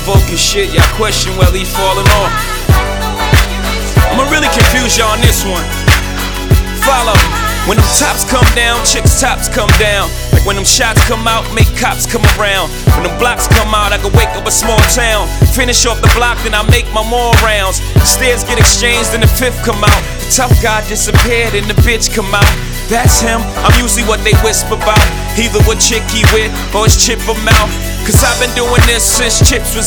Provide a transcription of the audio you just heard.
focus shit, y'all question whether he falling off. I'ma really confuse y'all on this one. Follow. When them tops come down, chicks' tops come down. Like when them shots come out, make cops come around. When them blocks come out, I can wake up a small town. Finish off the block, then I make my more rounds. The stairs get exchanged, then the fifth come out. The tough guy disappeared, and the bitch come out. That's him, I'm usually what they whisper about. Either what chick he with, or his chip him out. Cause I've been doing this since chips was